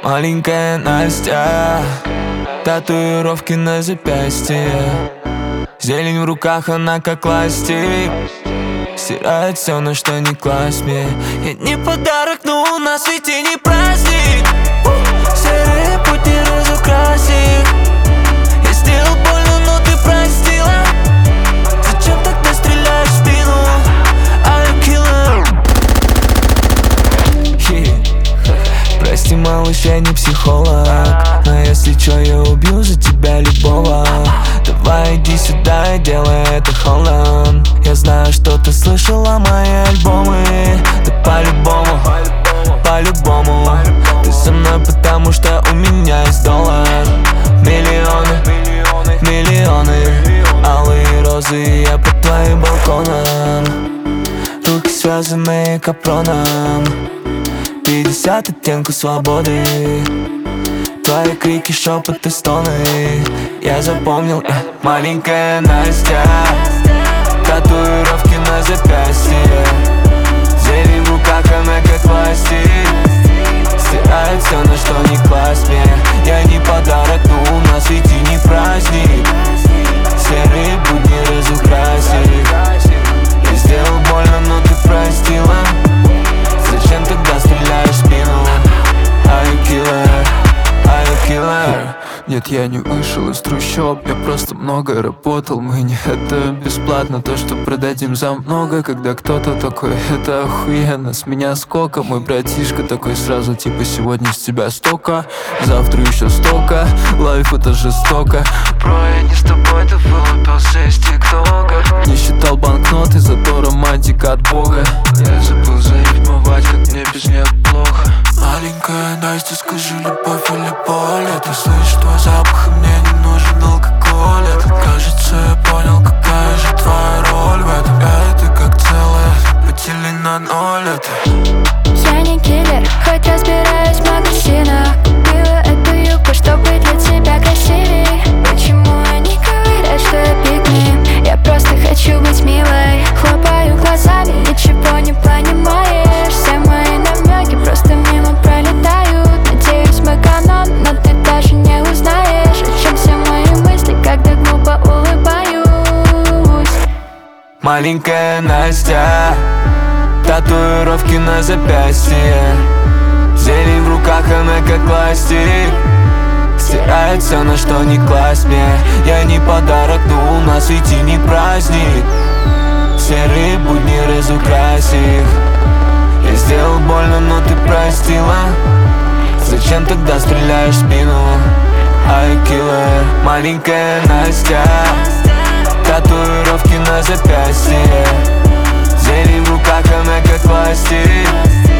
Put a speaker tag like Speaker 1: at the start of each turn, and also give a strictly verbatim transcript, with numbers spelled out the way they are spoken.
Speaker 1: Маленькая Настя, татуировки на запястье, зелень в руках, она как ластик, стирает все, на что не класть мне. Я не подарок, но у нас ведь и не праздник. Серые пути разукрась их. Я сделал больно, но ты простила. Зачем тогда стреляешь в спину? I'm a killer. Прости, малыш, я не психолог, но если чё, я убью за тебя любого. Давай иди сюда и делай это холодно. Я знаю, что ты слышала мои альбомы. Да по-любому, по-любому ты со мной, потому что у меня есть доллар. Миллионы, миллионы, алые розы, я под твоим балконом. Руки связаны капроном, пятьдесят оттенков свободы. Твои крики, шепоты, стоны я запомнил. э, Маленькая Настя, татуировки на запястье, зелень в руках, она как пластик, стирает все, на что не класть мне. Я не подарок, но у нас ведь и не праздник. Серые будни разукрась их. Я сделал больно, но ты простила. Зачем тогда стреляешь в спину? I'm a killer, I'm a killer.
Speaker 2: Нет, я не вышел из трущоб, я просто много работал. Мы не это бесплатно, то, что продадим за много. Когда кто-то такой, это охуенно, с меня сколько. Мой братишка такой сразу, типа, сегодня с тебя столько, завтра еще столько. Лайф это жестоко. Бро, я не с тобой, ты вылупился из тиктока. Не считал банкноты, зато романтика от бога. Я забыл зарифмовать, как мне без нее плохо. Маленькая Настя, скажи, любовь или боль? Ты слышишь твой запах, и мне не нужен алкоголь. Это, кажется, я понял, какая же твоя роль в этом. Я и ты как целое, потели на ноль. Это
Speaker 3: я не киллер, хоть разбираюсь в магазинах. Купила эту юбку, чтобы для тебя красивей. Почему они говорят, что я пикни? Я просто хочу быть милой. Хлопаю глазами, ничего не понимаешь. Все мои намеки просто мимо пролетают. Надеюсь, мы канон, но ты даже не узнаешь, о чем все мои мысли, когда глупо улыбаюсь.
Speaker 1: Маленькая Настя, татуировки на запястье, зелень в руках, она как пластик, стирает все, на что не класть мне. Я не подарок, но у нас ведь и не праздник. Серые будни разукрась их. Я сделал больно, но ты простила. Зачем тогда стреляешь в спину? I'm a killer. Маленькая Настя, татуировки на запястье, зелень в руках, она как пластик,